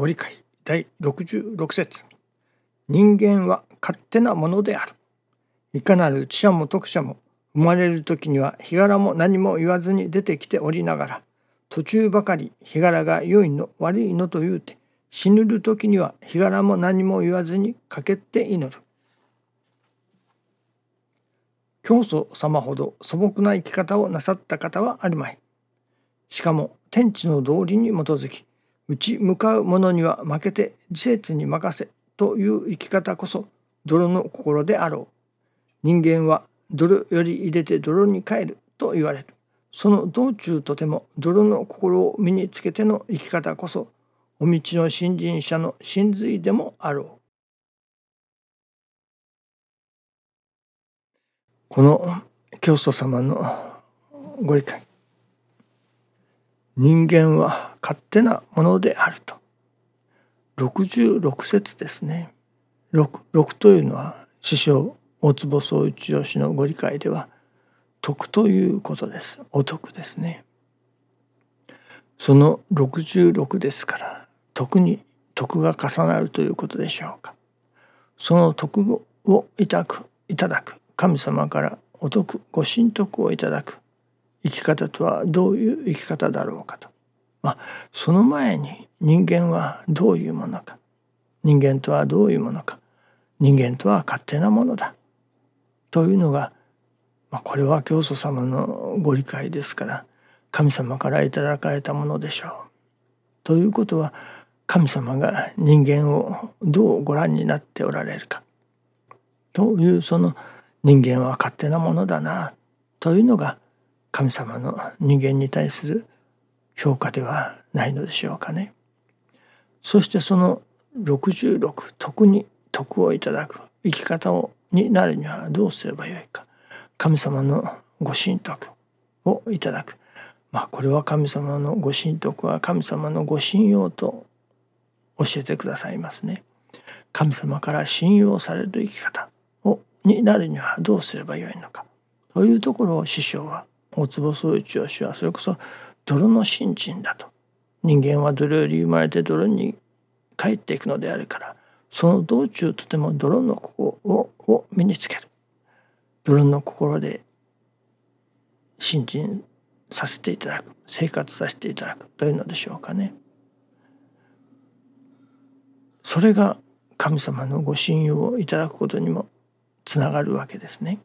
ご理解第66節。人間は勝手なものである。いかなる知者も徳者も生まれる時には日柄も何も言わずに出てきておりながら、途中ばかり日柄が良いの悪いのと言うて、死ぬる時には日柄も何も言わずにかけって祈る。教祖様ほど素朴な生き方をなさった方はあるまい。しかも天地の道理に基づき、打ち向かう者には負けて自節に任せという生き方こそ泥の心であろう。人間は泥より入れて泥に帰ると言われる。その道中とても泥の心を身につけての生き方こそお道の信心者の真髄でもあろう。この教祖様のご理解、人間は勝手なものであると66節ですね。6というのは師匠大坪宗一郎氏のご理解では徳ということです。お徳ですね。その66ですから徳に徳が重なるということでしょうか。その徳をいただく神様からお徳ご神徳をいただく生き方とはどういう生き方だろうかと。その前に人間はどういうものか、人間とはどういうものか、人間とは勝手なものだというのが、これは教祖様のご理解ですから神様からいただかれたものでしょう。ということは神様が人間をどうご覧になっておられるかという、その人間は勝手なものだなというのが神様の人間に対する評価ではないのでしょうかね。そしてその66、徳に徳をいただく生き方になるにはどうすればよいか。神様のご神徳をいただく。これは神様のご神徳は神様のご信用と教えてくださいますね。神様から信用される生き方になるにはどうすればよいのかというところを師匠は大坪宗一郎氏はそれこそ泥の信心だと。人間は泥より生まれて泥に帰っていくのであるから、その道中とても泥の心を身につける。泥の心で信心させていただく、生活させていただくというのでしょうかね。それが神様のご信用をいただくことにもつながるわけですね。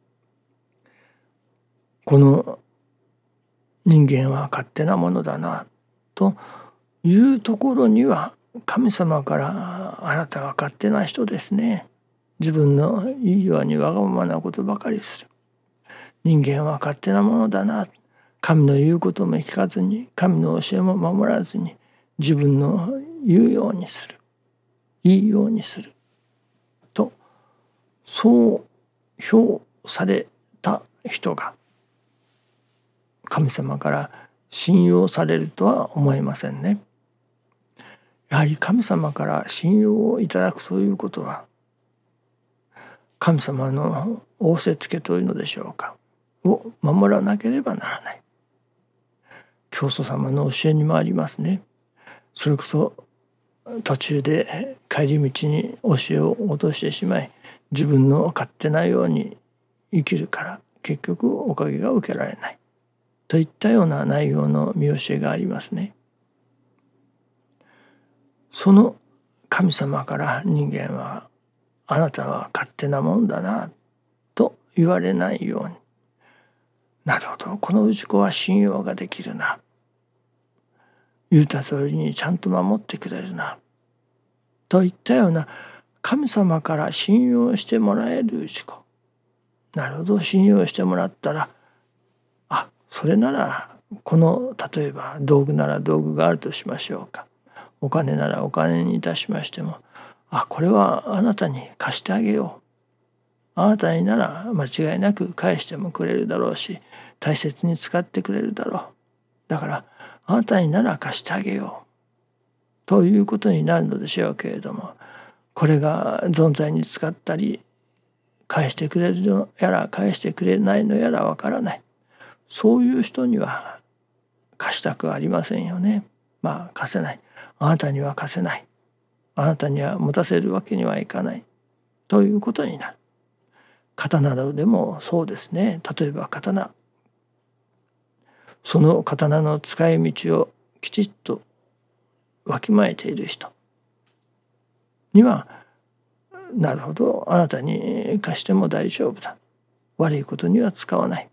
この人間は勝手なものだなというところには神様からあなたは勝手な人ですね。自分のいいようにわがままなことばかりする。人間は勝手なものだな。神の言うことも聞かずに神の教えも守らずに自分の言うようにする。いいようにする。とそう評された人が神様から信用されるとは思えませんね。やはり神様から信用をいただくということは神様の仰せつけというのでしょうかを守らなければならない。教祖様の教えにもありますね。それこそ途中で帰り道に教えを落としてしまい自分の勝手なように生きるから結局おかげが受けられないといったような内容の見教えがありますね。その神様から人間はあなたは勝手なもんだなと言われないように、なるほどこの氏子は信用ができるな、言うた通りにちゃんと守ってくれるなといったような神様から信用してもらえる氏子、なるほど信用してもらったらそれならこの例えば道具なら道具があるとしましょうか、お金ならお金にいたしましてもこれはあなたに貸してあげよう、あなたになら間違いなく返してもくれるだろうし大切に使ってくれるだろう、だからあなたになら貸してあげようということになるのでしょうけれども、これが存在に使ったり返してくれるのやら返してくれないのやらわからない、そういう人には貸したくありませんよね。貸せない。 あなたには貸せない、あなたには持たせるわけにはいかないということになる。刀などでもそうですね。例えば刀、その刀の使い道をきちっとわきまえている人には、なるほど、あなたに貸しても大丈夫だ、悪いことには使わない、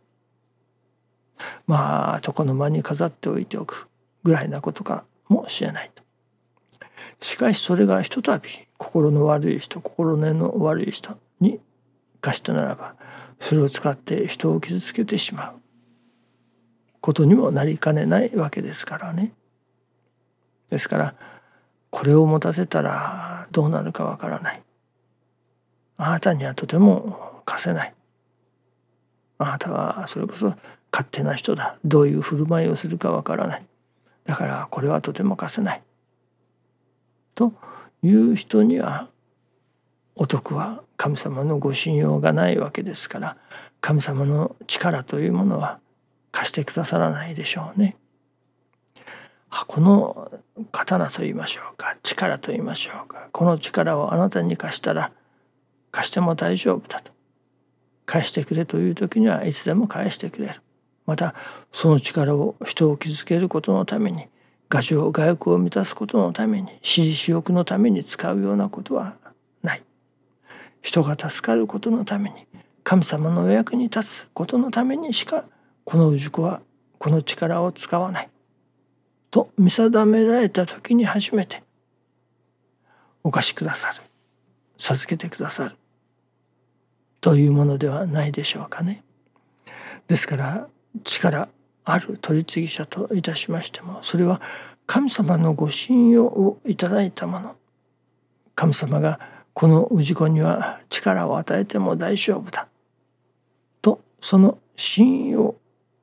まあ床の間に飾っておいておくぐらいなことかもしれないと。しかしそれがひとたび心の悪い人、心根の悪い人に貸したならば、それを使って人を傷つけてしまうことにもなりかねないわけですからね。ですからこれを持たせたらどうなるかわからない、あなたにはとても貸せない、あなたはそれこそ勝手な人だ、どういう振る舞いをするかわからない、だからこれはとても貸せないという人には、お徳は神様のご信用がないわけですから、神様の力というものは貸してくださらないでしょうね。この刀と言いましょうか、力と言いましょうか、この力をあなたに貸したら貸しても大丈夫だと、返してくれという時にはいつでも返してくれる。またその力を人を傷つけることのために、我情我欲を満たすことのために、私利私欲のために使うようなことはない。人が助かることのために、神様のお役に立つことのためにしかこの氏子はこの力を使わないと見定められた時に初めてお貸しくださる、授けてくださるというものではないでしょうかね。ですから力ある取り次ぎ者といたしましても、それは神様のご信用をいただいたもの、神様がこの氏子には力を与えても大丈夫だと、その信用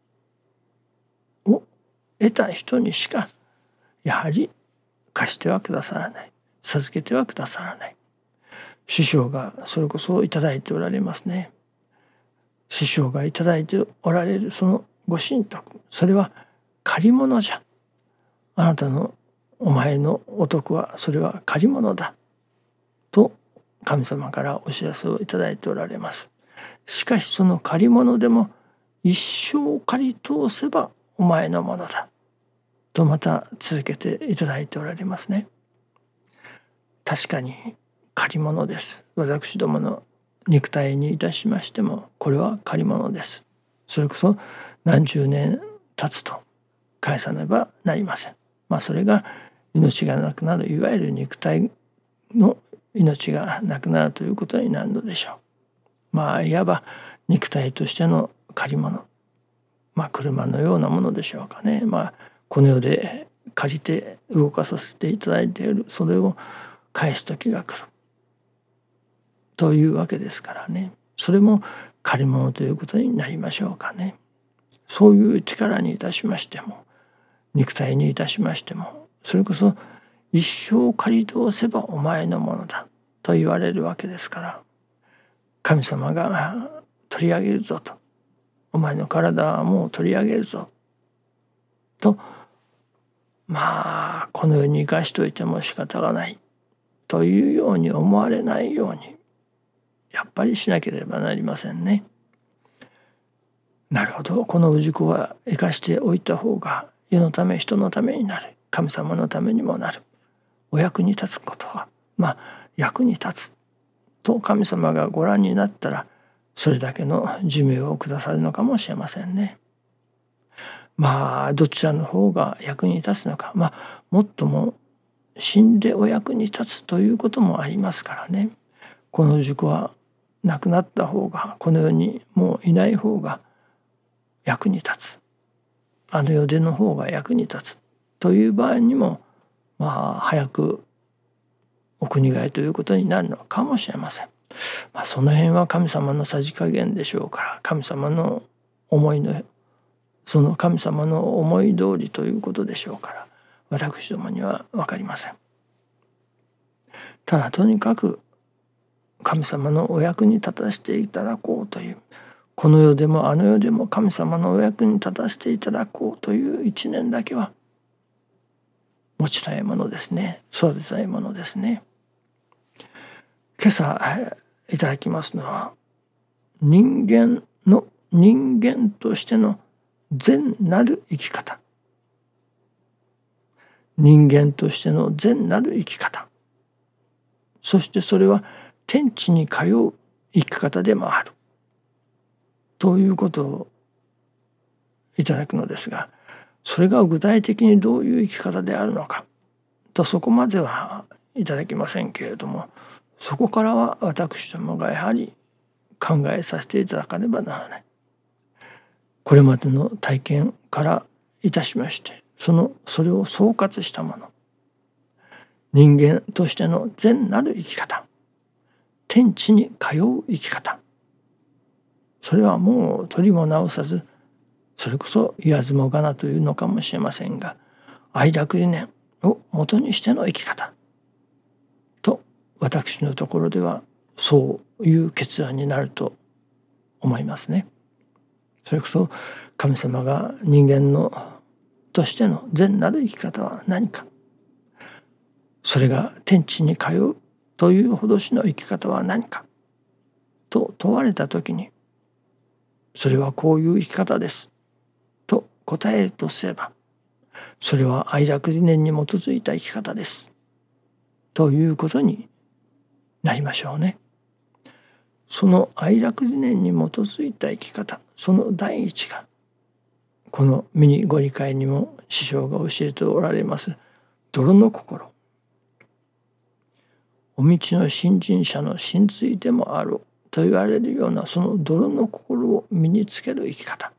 を得た人にしかやはり貸してはくださらない、授けてはくださらない。師匠がそれこそいただいておられますね。師匠がいただいておられるそのご神徳、それは借り物じゃ、あなたのお前のお徳はそれは借り物だと神様からお知らせをいただいておられます。しかしその借り物でも一生借り通せばお前のものだとまた続けていただいておられますね。確かに借り物です。私どもの肉体にいたしましてもこれは借り物です。それこそ何十年経つと返さねばなりません。それが命がなくなる、いわゆる肉体の命がなくなるということになるのでしょう。いわば肉体としての借り物、車のようなものでしょうかね。この世で借りて動かさせていただいている、それを返す時が来るというわけですからね。それも借り物ということになりましょうかね。そういう力にいたしましても、肉体にいたしましても、それこそ一生借り通せばお前のものだと言われるわけですから、神様が取り上げるぞと、お前の体はもう取り上げるぞと、この世に生かしといても仕方がないというように思われないようにやっぱりしなければなりませんね。なるほど、この氏子は生かしておいた方が世のため人のためになる、神様のためにもなる、お役に立つことは役に立つと神様がご覧になったら、それだけの寿命をくださるのかもしれませんね。どちらの方が役に立つのか、もっとも死んでお役に立つということもありますからね。この氏子は亡くなった方が、この世にもういない方が役に立つ、あの世での方が役に立つという場合にも早くお国替えということになるのかもしれません。その辺は神様のさじ加減でしょうから、神様の思いの、その神様の思い通りということでしょうから、私どもには分かりません。ただとにかく神様のお役に立たせていただこうという、この世でもあの世でも神様のお役に立たせていただこうという一念だけは持ちたいものですね。育てたいものですね。今朝いただきますのは、人間としての善なる生き方。人間としての善なる生き方。そしてそれは天地に通う生き方でもある。ということをいただくのですが、それが具体的にどういう生き方であるのかと、そこまではいただきませんけれども、そこからは私どもがやはり考えさせていただかねばならない。これまでの体験からいたしまして、それを総括したもの、人間としての善なる生き方、天地に通う生き方、それはもう取りも直さず、それこそ言わずもがなというのかもしれませんが、愛楽理念を元にしての生き方と、私のところではそういう結論になると思いますね。それこそ神様が人間としての善なる生き方は何か、それが天地に通うというほどしの生き方は何かと問われたときに、それはこういう生き方ですと答えるとすれば、それは愛楽理念に基づいた生き方ですということになりましょうね。その愛楽理念に基づいた生き方、その第一がこのミニご理解にも師匠が教えておられます泥の心、お道の信心者の真髄でもあると言われるような、その泥の心を身につける生き方。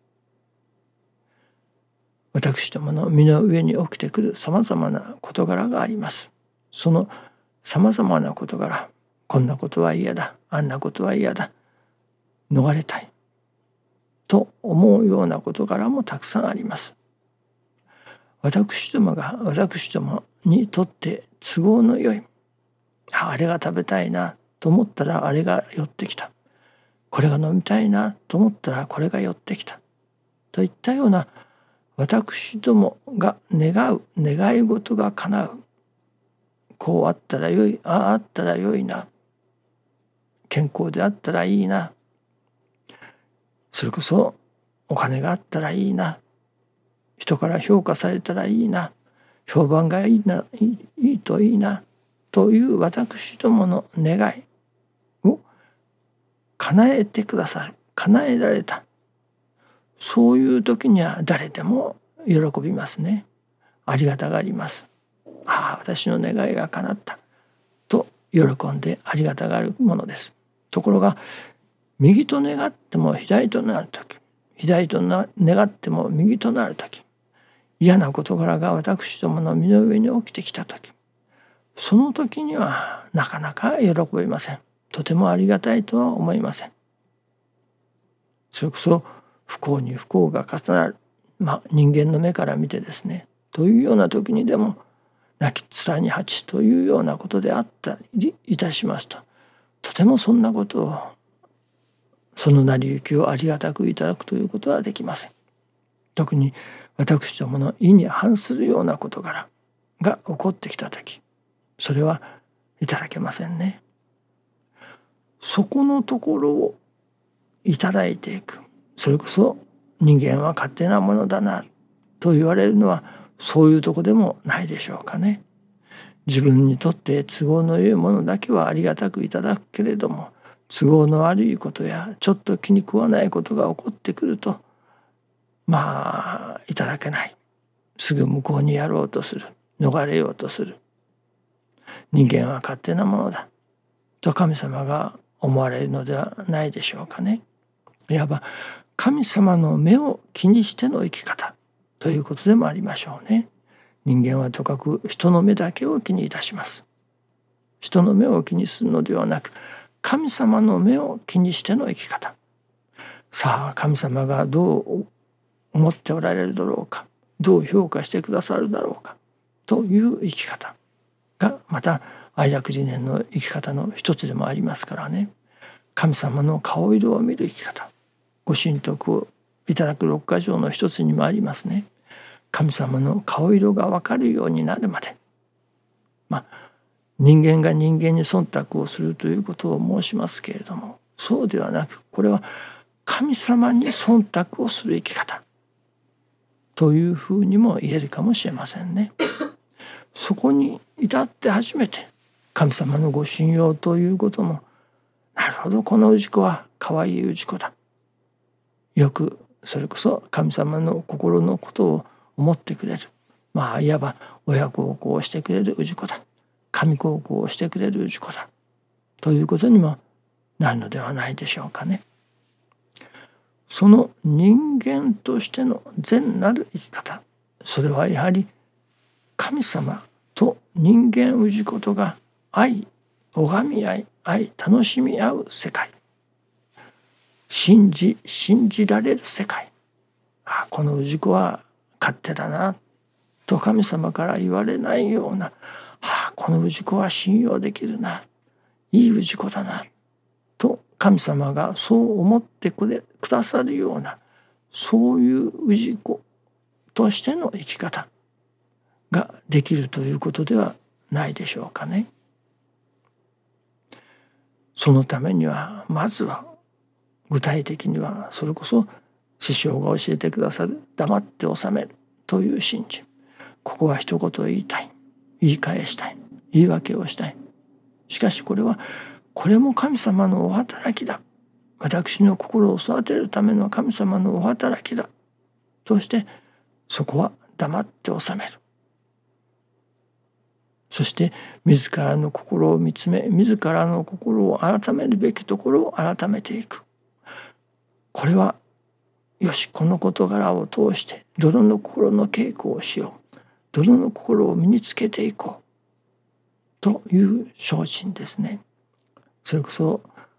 私どもの身の上に起きてくるさまざまな事柄があります。そのさまざまな事柄、こんなことは嫌だ、あんなことは嫌だ、逃れたいと思うような事柄もたくさんあります。私どもにとって都合のよい、あれが食べたいなと思ったらあれが寄ってきた、これが飲みたいなと思ったらこれが寄ってきたといったような、私どもが願い事が叶う、こうあったらよい、あああったらよいな、健康であったらいいな、それこそお金があったらいいな、人から評価されたらいいな、評判がいいといいなという私どもの願いを叶えてくださる、叶えられた、そういう時には誰でも喜びますね。ありがたがります。ああ、私の願いが叶ったと喜んでありがたがるものです。ところが、右と願っても左となる時、左と願っても右となる時、嫌な事柄が私どもの身の上に起きてきた時、その時にはなかなか喜べません。とてもありがたいとは思いません。それこそ不幸に不幸が重なる、人間の目から見てですね、というような時にでも泣き面に蜂というようなことであったりいたしますと、とてもそんなことを、その成り行きをありがたくいただくということはできません。特に私どもの意に反するような事柄が起こってきた時、それはいただけませんね。そこのところをいただいていく、それこそ人間は勝手なものだなと言われるのはそういうとこでもないでしょうかね。自分にとって都合の良いものだけはありがたくいただくけれども、都合の悪いことやちょっと気に食わないことが起こってくると、いただけない、すぐ向こうにやろうとする、逃れようとする、人間は勝手なものだと神様が思われるのではないでしょうかね。いわば神様の目を気にしての生き方ということでもありましょうね。人間はとかく人の目だけを気にいたします。人の目を気にするのではなく、神様の目を気にしての生き方。さあ、神様がどう思っておられるだろうか、どう評価してくださるだろうかという生き方が、また愛楽理念の生き方の一つでもありますからね。神様の顔色を見る生き方、ご神徳をいただく六箇条の一つにもありますね。 神様の顔色が分かるようになるまで、人間が人間に忖度をするということを申しますけれども、そうではなく、これは神様に忖度をする生き方というふうにも言えるかもしれませんね。そこに至って初めて神様のご信用ということも、なるほど、この氏子は可愛い氏子だ、よくそれこそ神様の心のことを思ってくれる、いわば親孝行をしてくれる氏子だ、神孝行をしてくれる氏子だということにもなるのではないでしょうかね。その人間としての善なる生き方、それはやはり神様と人間氏子とが愛、拝み合い、楽しみ合う世界、信じられる世界、この氏子は勝手だなと神様から言われないような、この氏子は信用できるな、いい氏子だなと神様がそう思ってくださるような、そういう氏子としての生き方ができるということではないでしょうかね。そのためにはまずは具体的にはそれこそ師匠が教えてくださる黙って収めるという信心、ここは一言言いたい、言い返したい、言い訳をしたい、しかしこれも神様のお働きだ、私の心を育てるための神様のお働きだとしてそこは黙って収める。そして自らの心を見つめ、自らの心を改めるべきところを改めていく。これはよし、この事柄を通して泥の心の稽古をしよう、泥の心を身につけていこうという精進ですね。それこそ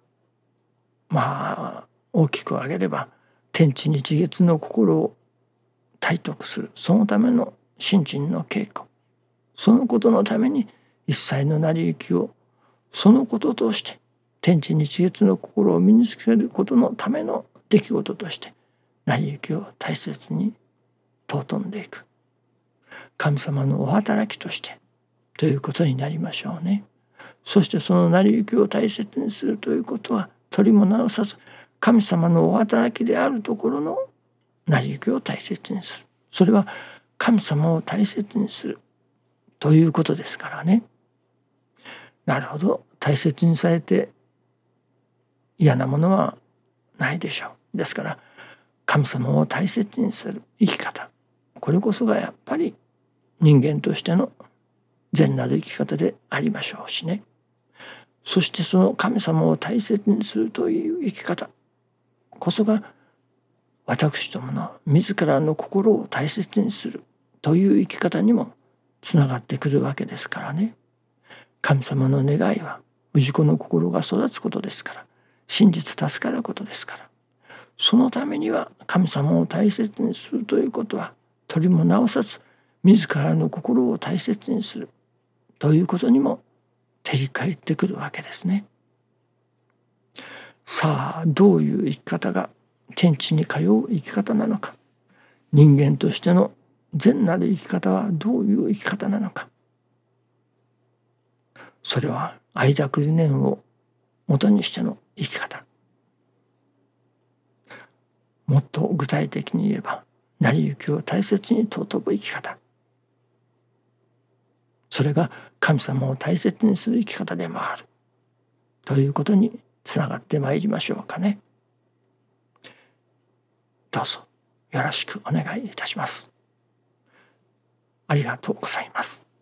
大きく挙げれば天地日月の心を体得する、そのための信心の稽古、そのことのために一切の成り行きをそのこととして天地日月の心を身につけることのための出来事として成り行きを大切に尊んでいく、神様のお働きとしてということになりましょうね。そしてその成り行きを大切にするということは取りも直さず神様のお働きであるところの成り行きを大切にする、それは神様を大切にするということですからね。なるほど、大切にされて嫌なものはないでしょう。ですから神様を大切にする生き方、これこそがやっぱり人間としての善なる生き方でありましょうしね。そしてその神様を大切にするという生き方こそが私どもの自らの心を大切にするという生き方にもつながってくるわけですからね。神様の願いは氏子の心が育つことですから、真実助かることですから、そのためには神様を大切にするということは取りも直さず自らの心を大切にするということにも照り返ってくるわけですね。さあ、どういう生き方が天地に通う生き方なのか、人間としての善なる生き方はどういう生き方なのか、それは愛着理念をもとにしての生き方、もっと具体的に言えば成り行きを大切に尊ぶ生き方、それが神様を大切にする生き方でもあるということにつながってまいりましょうかね。どうぞよろしくお願いいたします。ありがとうございます。